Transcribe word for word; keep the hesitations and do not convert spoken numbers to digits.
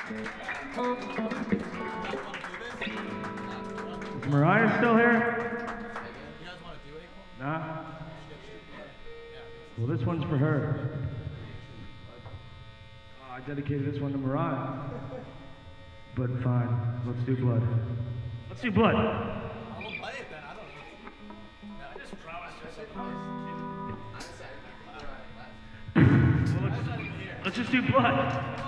Is Mariah still here? Nah? Well, this one's for her. Oh, I dedicated this one to Mariah. But fine, let's do blood. Let's do blood. I won't play it then, I don't know. No, I just promised you. Well, let's, let's just do blood.